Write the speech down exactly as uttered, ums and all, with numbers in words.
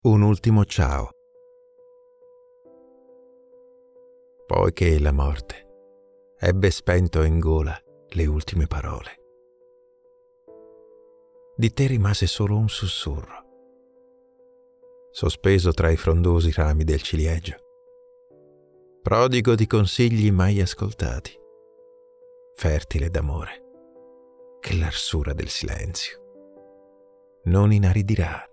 Un ultimo ciao. Poi che la morte ebbe spento in gola le ultime parole, di te rimase solo un sussurro, sospeso tra i frondosi rami del ciliegio, prodigo di consigli mai ascoltati, fertile d'amore che l'arsura del silenzio non inaridirà.